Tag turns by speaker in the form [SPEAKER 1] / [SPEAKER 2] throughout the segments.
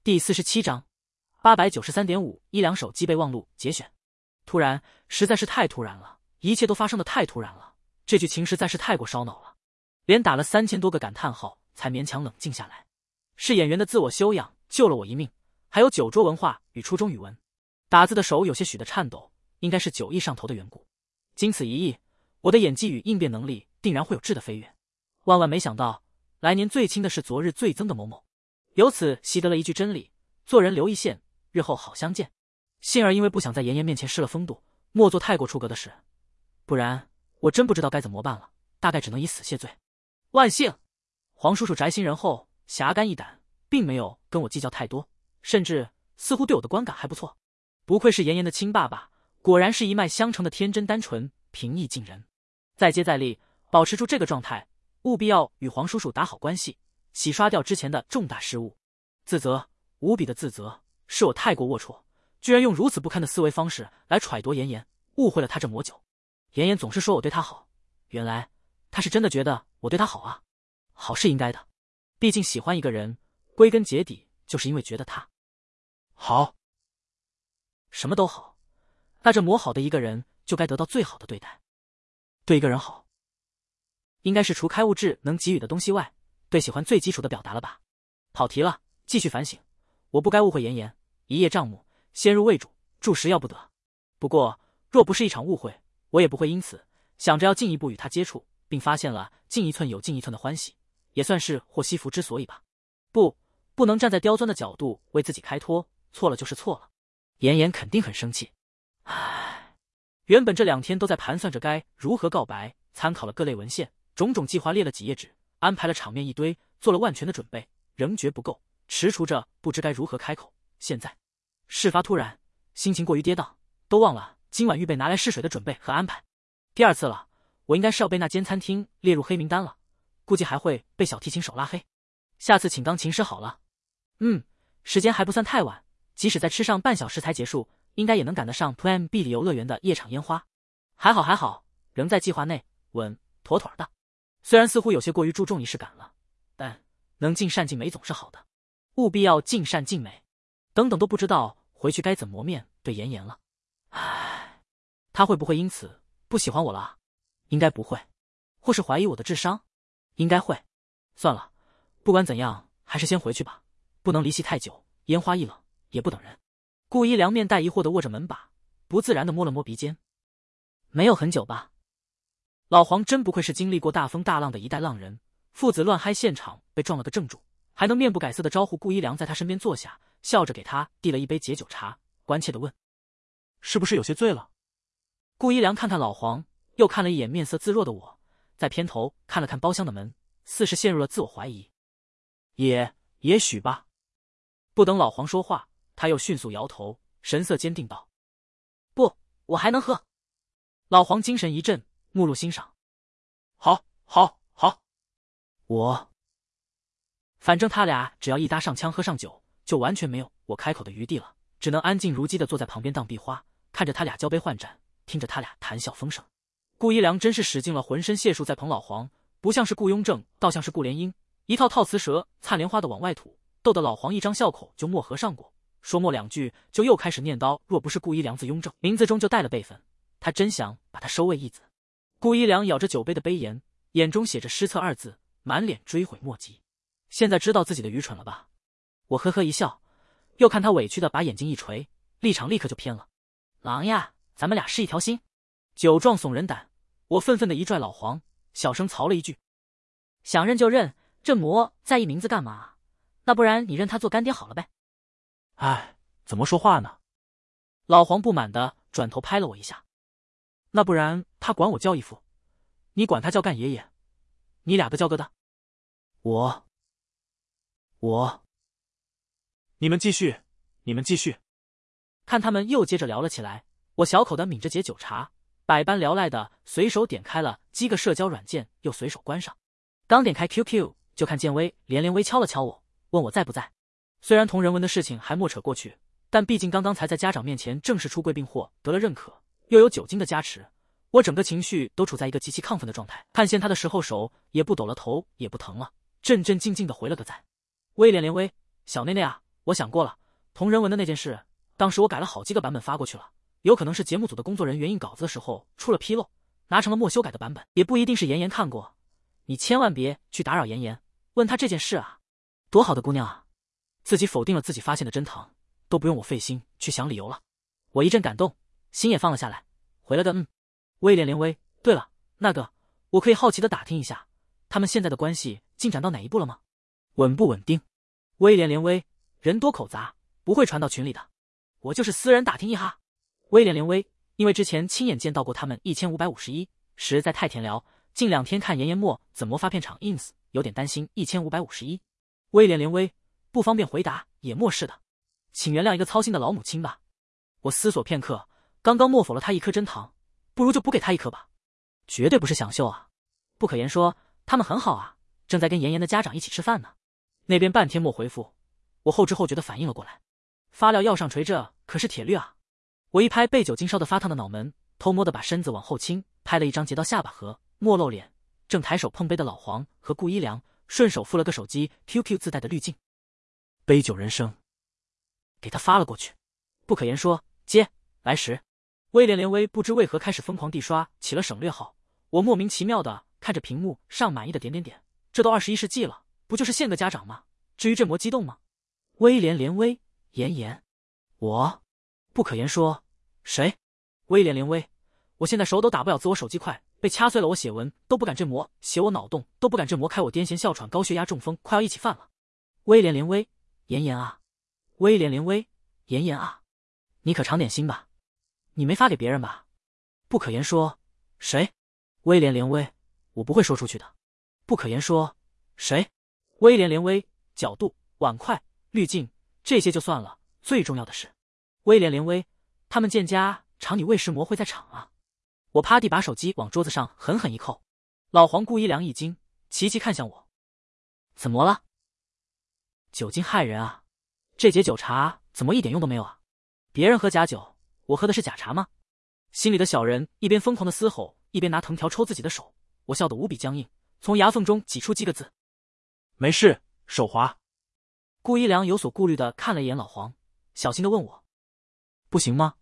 [SPEAKER 1] 第47章 893.5 一两手机备忘录节选。突然，实在是太突然了，一切都发生的太突然了，这剧情实在是太过烧脑了，连打了3000多个感叹号才勉强冷静下来。是演员的自我修养救了我一命，还有酒桌文化与初中语文。打字的手有些许的颤抖，应该是酒意上头的缘故。经此一役，我的演技与应变能力定然会有质的飞跃。万万没想到，来年最亲的是昨日最憎的某某。由此习得了一句真理：做人留一线，日后好相见。幸而因为不想在妍妍面前失了风度，莫做太过出格的事，不然我真不知道该怎么办了，大概只能以死谢罪。万幸，黄叔叔宅心仁厚，侠肝义胆，并没有跟我计较太多，甚至似乎对我的观感还不错。不愧是妍妍的亲爸爸，果然是一脉相承的天真单纯，平易近人。再接再厉，保持住这个状态，务必要与黄叔叔打好关系，洗刷掉之前的重大失误。自责，无比的自责，是我太过龌龊，居然用如此不堪的思维方式来揣度妍妍，误会了她这魔酒。妍妍总是说我对她好，原来她是真的觉得我对她好啊。好是应该的，毕竟喜欢一个人，归根结底就是因为觉得他好。什么都好，那这魔好的一个人就该得到最好的对待。对一个人好，应该是除开物质能给予的东西外，对喜欢最基础的表达了吧。跑题了，继续反省，我不该误会妍妍，一叶障目，先入为主，注食要不得。不过若不是一场误会，我也不会因此想着要进一步与他接触，并发现了进一寸有进一寸的欢喜，也算是祸西福之所以吧。不能站在刁钻的角度为自己开脱，错了就是错了。妍妍肯定很生气。唉，原本这2天都在盘算着该如何告白，参考了各类文献，种种计划列了几页纸，安排了场面一堆，做了万全的准备，仍觉不够，踟蹰着不知该如何开口。现在事发突然，心情过于跌宕，都忘了今晚预备拿来试水的准备和安排。第2次了，我应该是要被那间餐厅列入黑名单了，估计还会被小提琴手拉黑。下次请钢琴师好了。时间还不算太晚，即使再吃上半小时才结束，应该也能赶得上 Plan B 里游乐园的夜场烟花。还好，仍在计划内，稳妥妥的。虽然似乎有些过于注重仪式感了，但能尽善尽美总是好的，务必要尽善尽美。等都不知道回去该怎么磨面对妍妍了。唉，他会不会因此不喜欢我了啊？应该不会。或是怀疑我的智商？应该会。算了，不管怎样，还是先回去吧，不能离席太久，烟花一冷也不等人。顾一良面带疑惑的握着门把，不自然的摸了摸鼻尖。没有很久吧？老黄真不愧是经历过大风大浪的一代浪人，父子乱嗨现场被撞了个正住，还能面不改色的招呼顾一良在他身边坐下，笑着给他递了一杯解酒茶，关切的问：
[SPEAKER 2] 是不是有些醉了？
[SPEAKER 1] 顾一良看看老黄，又看了一眼面色自若的我，再偏头看了看包厢的门，似是陷入了自我怀疑。
[SPEAKER 2] 也许吧。
[SPEAKER 1] 不等老黄说话，他又迅速摇头，神色坚定道：不，我还能喝。老黄精神一振，目露欣赏。
[SPEAKER 2] 好，
[SPEAKER 1] 反正他俩只要一搭上腔喝上酒，就完全没有我开口的余地了，只能安静如鸡的坐在旁边当壁花，看着他俩交杯换盏，听着他俩谈笑风生。顾一良真是使尽了浑身解数在捧老黄，不像是顾雍正，倒像是顾莲英，一套套词舌灿莲花的往外吐，逗得老黄一张笑口就没合上过，说末2句就又开始念叨，若不是顾一良字雍正，名字中就带了辈分，他真想把他收为义子。顾一良咬着酒杯的杯沿，眼中写着失策2字，满脸追悔莫及。现在知道自己的愚蠢了吧？我呵呵一笑，又看他委屈的把眼睛一垂，立场立刻就偏了。狼呀，咱们俩是一条心。酒壮怂人胆，我愤愤的一拽老黄，小声曹了一句：想认就认，这魔在意名字干嘛？那不然你认他做干爹好了呗。
[SPEAKER 2] 哎，怎么说话呢？
[SPEAKER 1] 老黄不满的转头拍了我一下。那不然他管我叫义父，你管他叫干爷爷，你俩个叫个的。
[SPEAKER 2] 你们继续。
[SPEAKER 1] 看他们又接着聊了起来，我小口的抿着解酒茶，百般聊赖的随手点开了几个社交软件，又随手关上。刚点开 QQ， 就看建威连微敲了敲我，问我在不在。虽然同人文的事情还没扯过去，但毕竟刚刚才在家长面前正式出柜并获得了认可，又有酒精的加持，我整个情绪都处在一个极其亢奋的状态。看见他的时候，手也不抖了，头也不疼了，镇镇静静的回了个赞。威廉连威，小内内啊， 我想过了，同人文的那件事，当时我改了好几个版本发过去了，有可能是节目组的工作人员印稿子的时候出了纰漏，拿成了没修改的版本，也不一定是妍妍看过。你千万别去打扰妍妍，问她这件事啊。多好的姑娘啊，自己否定了自己发现的珍藏，都不用我费心去想理由了。我一阵感动，心也放了下来，回了个威廉连威，对了，那个，我可以好奇的打听一下，他们现在的关系进展到哪一步了吗？稳不稳定？威廉连威，人多口杂，不会传到群里的。我就是私人打听一哈。威廉连威，因为之前亲眼见到过他们1551，实在太甜聊，近2天看妍妍末怎么发片场 ins， 有点担心1551。威廉连威，不方便回答，也漠视的，请原谅一个操心的老母亲吧。我思索片刻，刚刚默否了他一颗珍糖，不如就补给他一颗吧。绝对不是想秀啊。不可言说，他们很好啊，正在跟妍妍的家长一起吃饭呢。那边半天没回复，我后知后觉的反应了过来。发料要上垂着，可是铁律啊。我一拍被酒精烧得发烫的脑门，偷摸的把身子往后倾，拍了一张截到下巴和没露脸，正抬手碰杯的老黄和顾一良，顺手附了个手机 QQ 自带的滤镜。杯酒人生，给他发了过去。不可言说，接来时，威廉连威不知为何开始疯狂地刷起了省略号。我莫名其妙的看着屏幕上满意的点点点，这都21世纪了，不就是现个家长吗？至于这么激动吗？威廉连威，妍妍，我不可言说，谁？威廉连威，我现在手都打不了自我手机快，被掐碎了，我写文都不敢这模，写我脑洞都不敢这模，开我癫痫哮喘高血压中风快要一起犯了。威廉连威，妍妍啊，威廉连威，妍妍啊，你可长点心吧，你没发给别人吧？不可言说，谁？威廉连威，我不会说出去的。不可言说，谁？威廉连威，角度、碗筷、滤镜，这些就算了，最重要的是，威廉连威，他们见家场你喂食魔会在场啊！我趴地把手机往桌子上狠狠一扣。老黄顾一良一惊，齐齐看向我，怎么了？酒精害人啊，这节酒茶怎么一点用都没有啊？别人喝假酒，我喝的是假茶吗？心里的小人一边疯狂的嘶吼，一边拿藤条抽自己的手，我笑得无比僵硬，从牙缝中挤出几个字：
[SPEAKER 2] 没事，手滑。
[SPEAKER 1] 顾一良有所顾虑的看了一眼老黄，小心的问我：不行吗？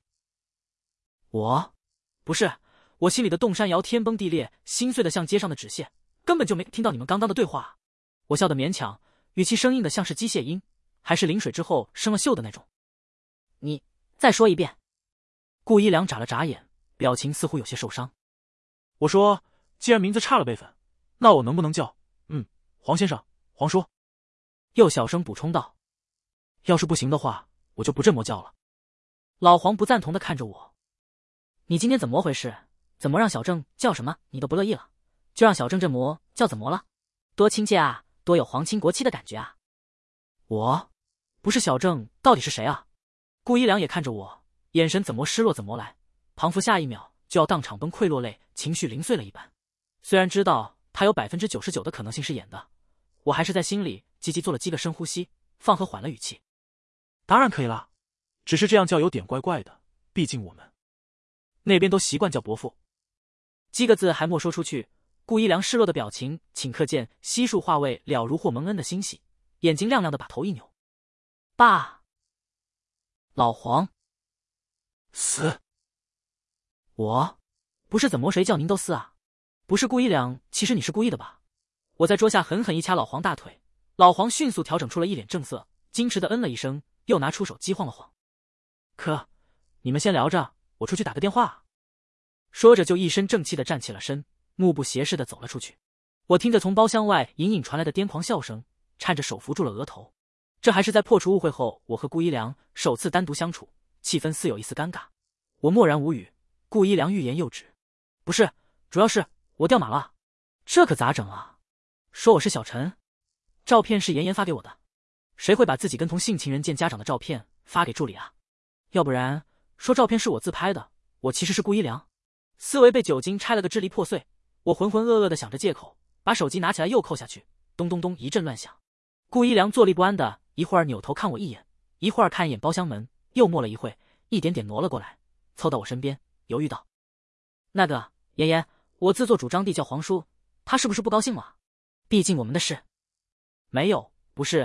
[SPEAKER 1] 不是，我心里的洞山摇天崩地裂，心碎的像街上的纸屑，根本就没听到你们刚刚的对话。我笑得勉强，语气生硬的像是机械音，还是淋水之后生了锈的那种。你再说一遍。顾一良眨了眨眼，表情似乎有些受伤。
[SPEAKER 2] 我说，既然名字差了辈分，那我能不能叫黄先生、黄叔？
[SPEAKER 1] 又小声补充道：要是不行的话，我就不这么叫了。老黄不赞同的看着我：你今天怎么回事？怎么让小郑叫什么你都不乐意了，就让小郑这模叫怎么了？多亲切啊，多有皇亲国戚的感觉啊。我不是小郑，到底是谁啊？顾一良也看着我，眼神怎么失落怎么来，庞父下一秒就要当场崩溃落泪，情绪零碎了一般。虽然知道他有99%的可能性是演的，我还是在心里积极做了几个深呼吸，放和缓了语气。
[SPEAKER 2] 当然可以啦，只是这样叫有点怪怪的，毕竟我们
[SPEAKER 1] 那边都习惯叫伯父。几个字还没说出去，顾一良失落的表情顷刻间悉数化为了如获蒙恩的欣喜，眼睛亮亮的把头一扭。爸。老黄。
[SPEAKER 2] 死。
[SPEAKER 1] 我不是怎么谁叫您都死啊？不是顾一良，其实你是故意的吧？我在桌下狠狠一掐老黄大腿，老黄迅速调整出了一脸正色，矜持的嗯了一声，又拿出手机晃了晃。
[SPEAKER 2] 可，你们先聊着，我出去打个电话。
[SPEAKER 1] 说着就一身正气的站起了身，目不斜视的走了出去。我听着从包厢外隐隐传来的癫狂笑声，颤着手扶住了额头。这还是在破除误会后，我和顾一良首次单独相处，气氛似有一丝尴尬。我默然无语，顾一良欲言又止。不是，主要是我掉马了，这可咋整啊？说我是小陈，照片是妍妍发给我的，谁会把自己跟同性情人见家长的照片发给助理啊？要不然说照片是我自拍的，我其实是顾一良。思维被酒精拆了个支离破碎，我浑浑噩噩的想着借口，把手机拿起来又扣下去，咚咚咚一阵乱响。顾一良坐立不安的，一会儿扭头看我一眼，一会儿看一眼包厢门，又默了一会，一点点挪了过来，凑到我身边，犹豫道：那个妍妍，我自作主张地叫黄叔，他是不是不高兴了？毕竟我们的事。没有，不是，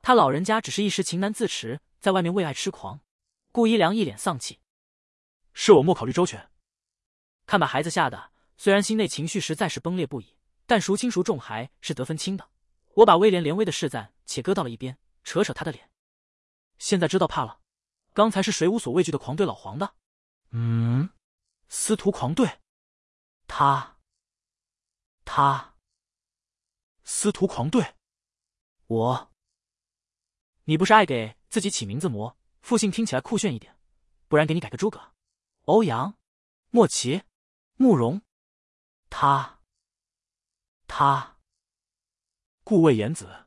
[SPEAKER 1] 他老人家只是一时情难自持，在外面为爱痴狂。顾一良一脸丧气，
[SPEAKER 2] 是我没考虑周全。
[SPEAKER 1] 看把孩子吓得，虽然心内情绪实在是崩裂不已，但孰轻孰重还是得分清的。我把威廉连威的试赞且搁到了一边，扯扯他的脸。现在知道怕了，刚才是谁无所畏惧的狂怼老黄的？
[SPEAKER 2] 司徒狂怼。
[SPEAKER 1] 他
[SPEAKER 2] 司徒狂怼。
[SPEAKER 1] 你不是爱给自己起名字模，复姓听起来酷炫一点，不然给你改个诸葛、欧阳、莫奇、慕容。他
[SPEAKER 2] 顾魏延子。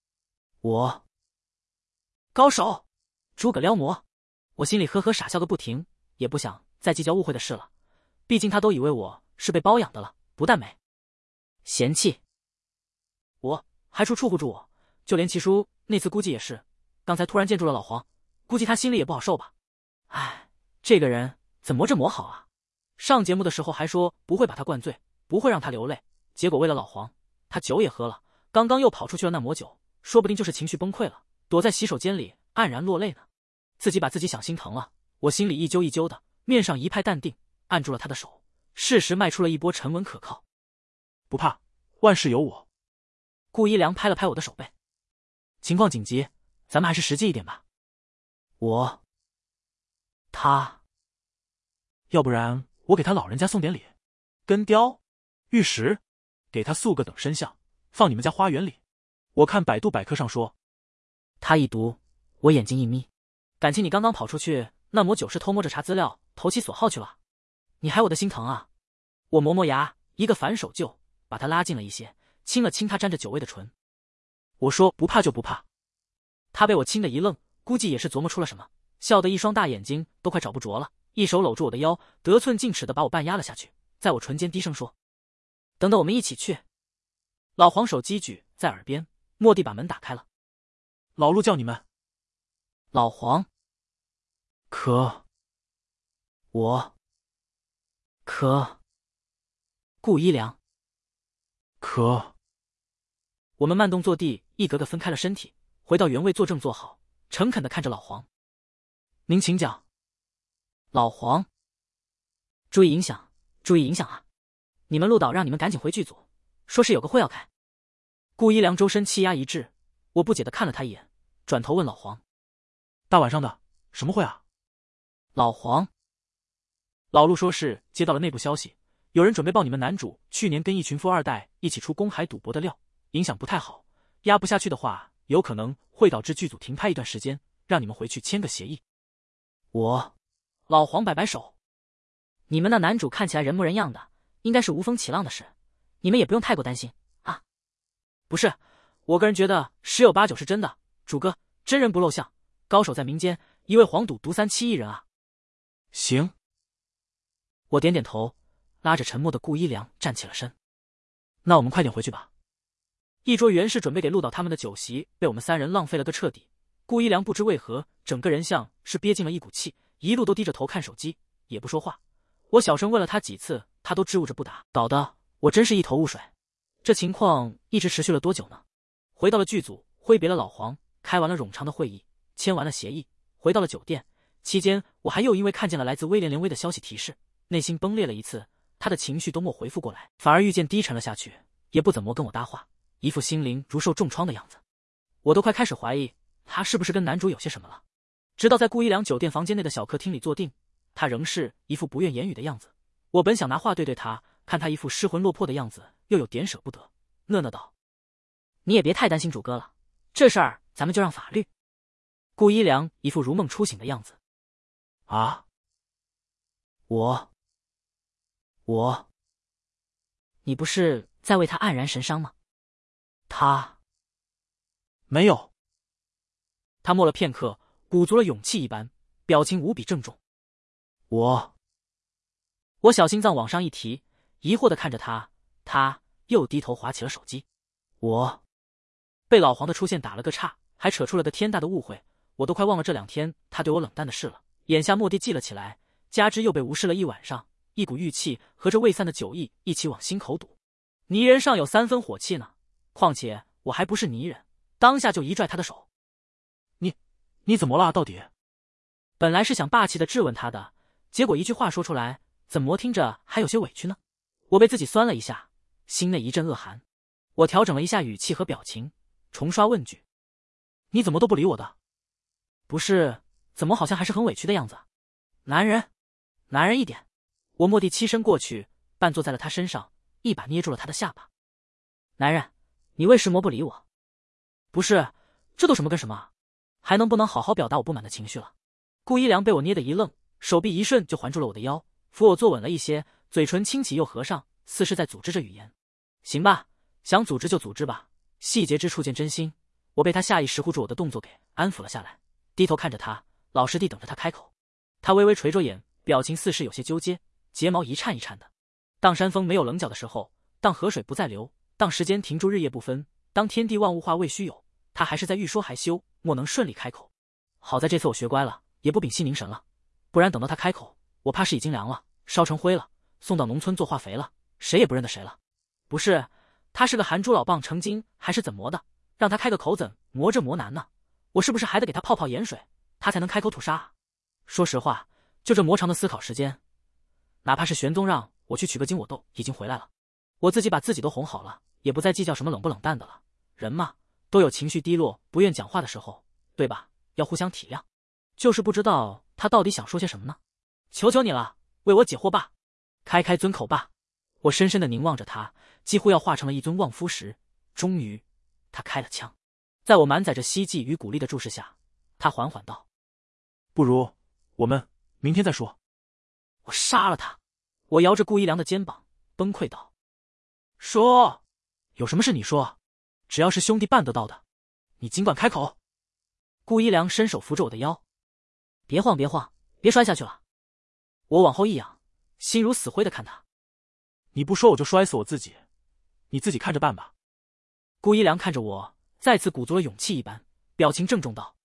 [SPEAKER 1] 高手，诸葛撩魔。我心里呵呵傻笑个不停，也不想再计较误会的事了，毕竟他都以为我是被包养的了，不但没嫌弃我，还处护住我，就连齐叔那次估计也是，刚才突然见住了老黄，估计他心里也不好受吧。唉，这个人怎么这么好啊？上节目的时候还说不会把他灌醉，不会让他流泪，结果为了老黄，他酒也喝了，刚刚又跑出去了那抹酒，说不定就是情绪崩溃了，躲在洗手间里黯然落泪呢。自己把自己想心疼了，我心里一揪一揪的，面上一派淡定，按住了他的手，适时迈出了一波沉稳可靠。
[SPEAKER 2] 不怕，万事有我。
[SPEAKER 1] 顾一良拍了拍我的手背，情况紧急，咱们还是实际一点吧。
[SPEAKER 2] 要不然我给他老人家送点礼，根雕、玉石，给他塑个等身像，放你们家花园里。我看百度百科上说。
[SPEAKER 1] 他一读，我眼睛一眯，感情你刚刚跑出去那抹酒是偷摸着查资料，投其所好去了，你还我的心疼啊。我磨磨牙，一个反手就把他拉近了一些，亲了亲他沾着酒味的唇。我说不怕就不怕。他被我亲的一愣，估计也是琢磨出了什么，笑得一双大眼睛都快找不着了，一手搂住我的腰，得寸进尺的把我半压了下去，在我唇间低声说：等等，我们一起去。老黄手机举在耳边，蓦地把门打开了。
[SPEAKER 2] 老陆叫你们。
[SPEAKER 1] 老黄。顾一良。我们慢动作地一格格分开了身体，回到原位坐正坐好，诚恳地看着老黄。您请讲。老黄。注意影响，注意影响啊！你们陆导让你们赶紧回剧组，说是有个会要开。顾一良周身气压一滞，我不解地看了他一眼，转头问老黄：
[SPEAKER 2] 大晚上的，什么会啊？
[SPEAKER 1] 老黄。老陆说是接到了内部消息，有人准备爆你们男主去年跟一群富二代一起出公海赌博的料，影响不太好，压不下去的话，有可能会导致剧组停拍一段时间，让你们回去签个协议。老黄摆摆手：你们那男主看起来人模人样的，应该是无风起浪的事，你们也不用太过担心啊。不是，我个人觉得十有八九是真的，主哥真人不露相，高手在民间，一位黄赌毒3-7亿人啊。
[SPEAKER 2] 行。
[SPEAKER 1] 我点点头，拉着沉默的顾一良站起了身。那我们快点回去吧。一桌原是准备给陆导他们的酒席，被我们三人浪费了个彻底。顾一良不知为何，整个人像是憋进了一股气，一路都低着头看手机，也不说话。我小声问了他几次，他都支吾着不答，搞得我真是一头雾水。这情况一直持续了多久呢？回到了剧组，挥别了老黄，开完了冗长的会议，签完了协议，回到了酒店。期间我还又因为看见了来自威廉连威的消息提示，内心崩裂了一次，他的情绪都没回复过来，反而愈渐低沉了下去，也不怎么跟我搭话，一副心灵如受重创的样子。我都快开始怀疑他是不是跟男主有些什么了。直到在顾一良酒店房间内的小客厅里坐定，他仍是一副不愿言语的样子。我本想拿话对他，看他一副失魂落魄的样子，又有点舍不得，讷讷道：你也别太担心主哥了，这事儿咱们就让法律。顾一良一副如梦初醒的样子。
[SPEAKER 2] 啊？
[SPEAKER 1] 你不是在为他黯然神伤吗？他
[SPEAKER 2] 没有。
[SPEAKER 1] 他默了片刻，鼓足了勇气一般，表情无比郑重。我小心脏往上一提，疑惑地看着他，他又低头划起了手机。被老黄的出现打了个岔，还扯出了个天大的误会，我都快忘了这2天他对我冷淡的事了，眼下蓦地记了起来，加之又被无视了一晚上，一股郁气和着未散的酒意一起往心口堵。泥人尚有3分火气呢，况且我还不是泥人，当下就一拽他的手。
[SPEAKER 2] 你怎么了？到底？
[SPEAKER 1] 本来是想霸气的质问他的，结果一句话说出来，怎么听着还有些委屈呢？我被自己酸了一下，心内一阵恶寒。我调整了一下语气和表情，重刷问句：你怎么都不理我的？不是，怎么好像还是很委屈的样子？男人，男人一点。我蓦地栖身过去，半坐在了他身上，一把捏住了他的下巴。男人，你为什么不理我？不是，这都什么跟什么？还能不能好好表达我不满的情绪了？顾一良被我捏得一愣，手臂一瞬就环住了我的腰，扶我坐稳了一些，嘴唇轻启又合上，似是在组织着语言。行吧，想组织就组织吧，细节之处见真心。我被他下意识护住我的动作给安抚了下来，低头看着他，老实地等着他开口。他微微垂着眼，表情似是有些纠结，睫毛一颤一颤的。当山峰没有棱角的时候，当河水不再流，当时间停住日夜不分，当天地万物化为虚有，他还是在欲说还休，莫能顺利开口。好在这次我学乖了，也不屏息凝神了，不然等到他开口，我怕是已经凉了，烧成灰了，送到农村做化肥了，谁也不认得谁了。不是，他是个含珠老蚌成精还是怎磨的，让他开个口怎磨这磨难呢？我是不是还得给他泡泡盐水，他才能开口吐沙啊？说实话，就这磨长的思考时间，哪怕是玄宗让我去取个经，我都已经回来了。我自己把自己都哄好了，也不再计较什么冷不冷淡的了。人嘛，都有情绪低落不愿讲话的时候，对吧？要互相体谅。就是不知道他到底想说些什么呢？求求你了，为我解惑吧，开尊口吧。我深深地凝望着他，几乎要化成了一尊望夫石。终于他开了枪。在我满载着希冀与鼓励的注视下，他缓缓道：
[SPEAKER 2] 不如我们明天再说。
[SPEAKER 1] 我杀了他！我摇着顾一良的肩膀崩溃道：说，有什么事你说，只要是兄弟办得到的，你尽管开口。顾一良伸手扶着我的腰，别晃别晃，别摔下去了。我往后一仰，心如死灰的看他。
[SPEAKER 2] 你不说我就摔死我自己，你自己看着办吧。
[SPEAKER 1] 顾一良看着我，再次鼓足了勇气一般，表情郑重道：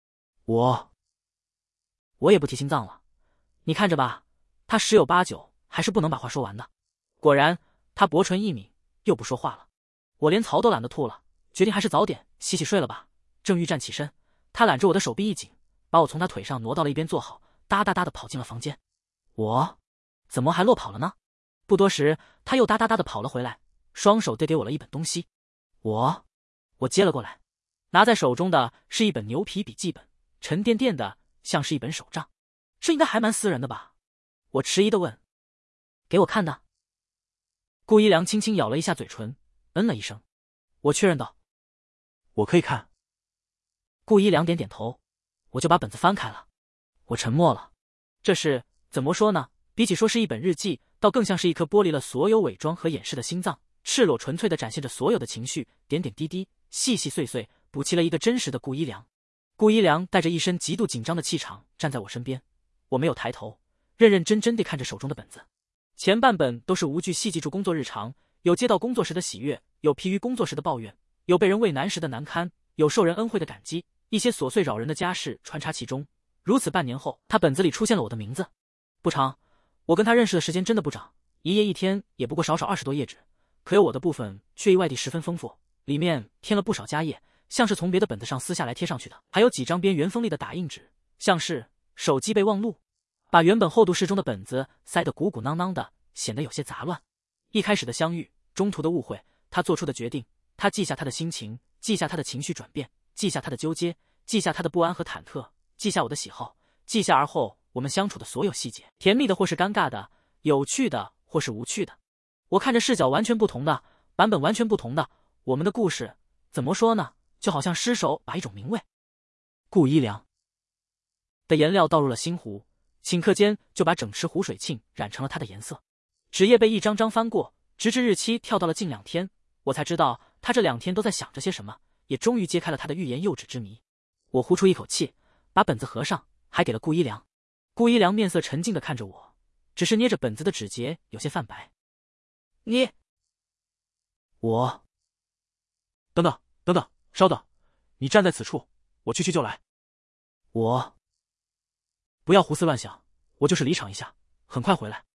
[SPEAKER 1] 我也不提心脏了，你看着吧。他十有八九还是不能把话说完的。果然，他薄唇一抿，又不说话了。我连槽都懒得吐了，决定还是早点洗洗睡了吧。正欲站起身，他揽着我的手臂一紧，把我从他腿上挪到了一边坐好，哒哒哒的跑进了房间。我怎么还落跑了呢？不多时，他又哒哒哒的跑了回来，双手递给我了一本东西。我接了过来，拿在手中的是一本牛皮笔记本，沉甸甸的，像是一本手账。这应该还蛮私人的吧？我迟疑的问：给我看的？顾一良轻轻咬了一下嘴唇，嗯了一声。我确认道：
[SPEAKER 2] 我可以看。
[SPEAKER 1] 顾一良点点头，我就把本子翻开了。我沉默了。这是怎么说呢？比起说是一本日记，倒更像是一颗剥离了所有伪装和掩饰的心脏，赤裸纯粹的展现着所有的情绪，点点滴滴，细细碎碎，补齐了一个真实的顾一良。顾一良带着一身极度紧张的气场站在我身边，我没有抬头，认认真真地看着手中的本子。前半本都是无惧细记住工作日常，有接到工作时的喜悦，有疲于工作时的抱怨，有被人喂难时的难堪，有受人恩惠的感激，一些琐碎扰人的家事穿插其中。如此半年后，他本子里出现了我的名字。不长，我跟他认识的时间真的不长，一页一天也不过少20多页纸，可有我的部分却意外地十分丰富，里面添了不少家业，像是从别的本子上撕下来贴上去的，还有几张边缘锋利的打印纸，像是手机备忘录，把原本厚度适中的本子塞得鼓鼓囊囊的，显得有些杂乱。一开始的相遇，中途的误会，他做出的决定，他记下他的心情，记下他的情绪转变，记下他的纠结，记下他的不安和忐忑，记下我的喜好，记下而后我们相处的所有细节，甜蜜的或是尴尬的，有趣的或是无趣的。我看着视角完全不同的，版本完全不同的，我们的故事，怎么说呢，就好像失手把一种名味顾一良的颜料倒入了新壶，顷刻间就把整池湖水沁染成了它的颜色。纸页被一张张翻过，直至日期跳到了近2天，我才知道他这2天都在想着些什么，也终于揭开了他的欲言又止之谜。我呼出一口气，把本子合上，还给了顾一良。顾一良面色沉静地看着我，只是捏着本子的指节有些泛白。
[SPEAKER 2] 等等，稍等，你站在此处，我去就来。不要胡思乱想，我就是离场一下，很快回来。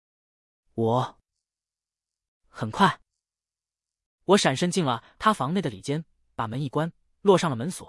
[SPEAKER 1] 很快。我闪身进了他房内的里间，把门一关，落上了门锁，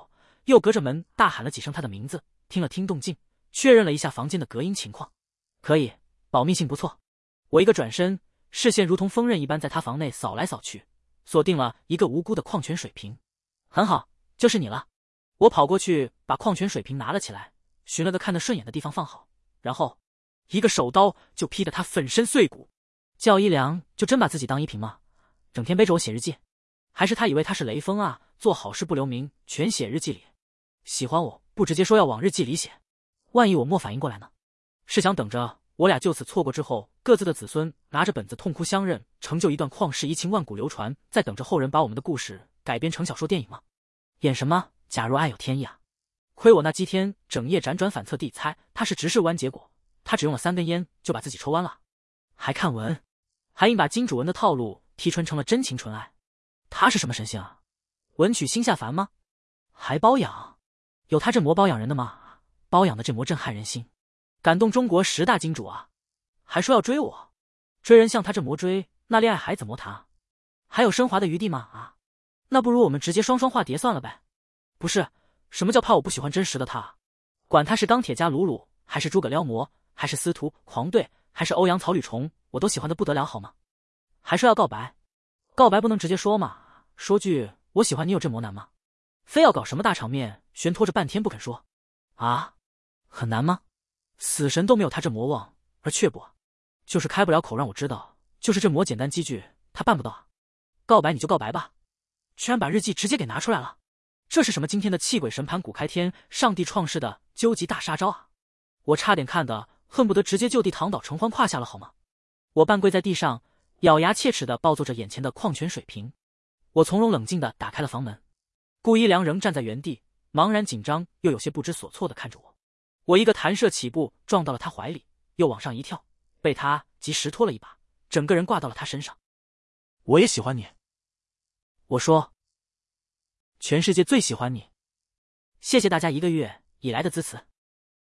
[SPEAKER 1] 又隔着门大喊了几声他的名字，听了听动静，确认了一下房间的隔音情况，可以，保密性不错。我一个转身，视线如同锋刃一般在他房内扫来扫去，锁定了一个无辜的矿泉水瓶。很好，就是你了。我跑过去把矿泉水瓶拿了起来，寻了个看得顺眼的地方放好，然后一个手刀就劈得他粉身碎骨。叫一良就真把自己当一瓶吗？整天背着我写日记，还是他以为他是雷锋啊？做好事不留名，全写日记里。喜欢我不直接说要往日记里写，万一我没反应过来呢？是想等着我俩就此错过之后，各自的子孙拿着本子痛哭相认，成就一段旷世遗情万古流传，再等着后人把我们的故事改编成小说电影吗？演什么假如爱有天意啊？亏我那几天整夜辗转反侧地猜他是直视弯，结果他只用了3根烟就把自己抽弯了，还看文，还硬把金主文的套路提纯成了真情纯爱。他是什么神仙啊？文曲星下凡吗？还包养？有他这魔包养人的吗？包养的这魔震撼人心，感动中国10大金主啊！还说要追我，追人像他这魔追，那恋爱还怎么谈啊？还有升华的余地吗？啊，那不如我们直接双双化蝶算了呗。不是，什么叫怕我不喜欢真实的他啊？管他是钢铁侠鲁鲁，还是诸葛撩魔，还是司徒狂队，还是欧阳草履虫，我都喜欢的不得了好吗？还说要告白，告白不能直接说嘛，说句我喜欢你有这魔难吗？非要搞什么大场面，悬拖着半天不肯说啊？很难吗？死神都没有他这魔望，而却不就是开不了口让我知道，就是这魔简单积聚他办不到啊。告白你就告白吧，居然把日记直接给拿出来了，这是什么今天的气鬼神盘古开天，上帝创世的究极大杀招啊！我差点看的恨不得直接就地躺倒承欢胯下了好吗？我半跪在地上，咬牙切齿地抱坐着眼前的矿泉水瓶。我从容冷静地打开了房门，顾一良仍站在原地，茫然紧张又有些不知所措地看着我。我一个弹射起步撞到了他怀里，又往上一跳，被他及时拖了一把，整个人挂到了他身上。
[SPEAKER 2] 我也喜欢你。
[SPEAKER 1] 我说，全世界最喜欢你。谢谢大家1个月以来的支持。